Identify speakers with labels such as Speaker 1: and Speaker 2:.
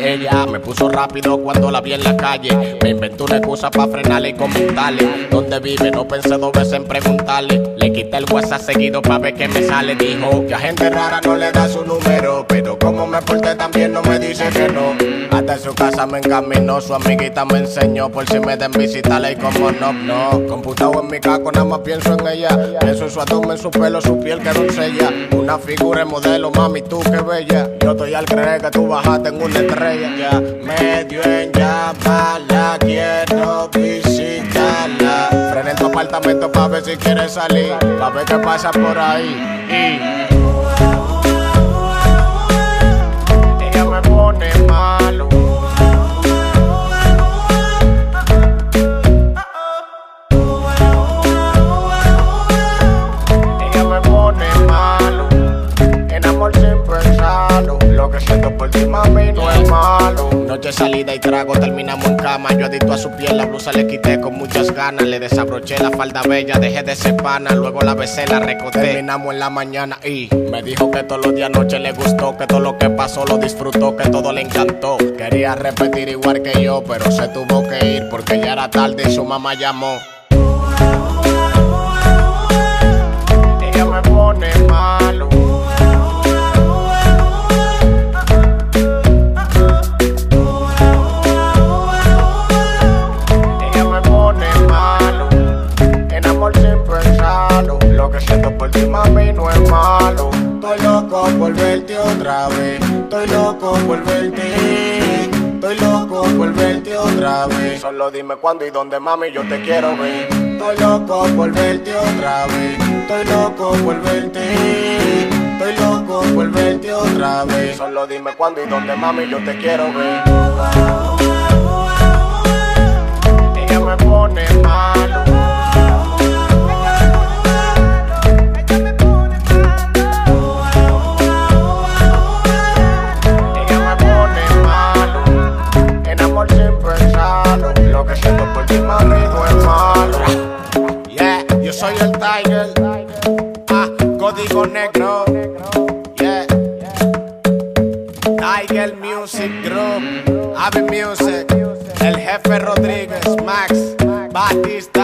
Speaker 1: Ella me puso rápido cuando la vi en la calle. Me inventó una excusa para frenarle y comentarle dónde vive, no pensé dos veces en preguntarle. Le quité el WhatsApp seguido pa' ver qué me sale. Dijo que a gente rara no le da su número, pero como me porté también no me dice que no. Hasta en su casa me encaminó, su amiguita me enseñó por si me den visitarle y como no. Computado en mi caco, nada más pienso en ella. Pienso en su abdomen, su pelo, su piel que doncella. Una figura en modelo, mami, tú qué bella. Yo estoy al creer que tú bajaste en una estrella. Ya me dio en llamarla, quiero visitarla. Frené en tu apartamento pa' ver si quieres salir, pa' ver qué pasa por ahí. Ella me pone malo. Ella me pone malo. En amor sin pensarlo. Lo que siento por ti, mami, no es malo. Noche salida y trago, terminamos en cama. Yo adicto a su piel, la blusa le quité con muchas ganas. Le desabroché la falda bella, dejé de ser pana. Luego la besé, la recosté. Terminamos en la mañana y me dijo que todos los días noche le gustó, que todo lo que pasó lo disfrutó, que todo le encantó. Quería repetir igual que yo, pero se tuvo que ir porque ya era tarde y su mamá llamó. Ella me pone malo. Lo que siento por ti, mami, no es malo. Estoy loco por verte otra vez. Estoy loco por verte. Estoy loco por verte otra vez. Solo dime cuándo y dónde, mami, yo te quiero ver. Estoy loco por verte otra vez. Estoy loco por verte. Estoy loco por verte otra vez. Solo dime cuándo y dónde, mami, yo te quiero ver. Ella me pone malo. Lo que siento por ti, mami, no es malo. Yeah, yo soy el Tiger. Código negro. Yeah. Tiger Music Group. Ave Music. El jefe Rodríguez. Max Batista.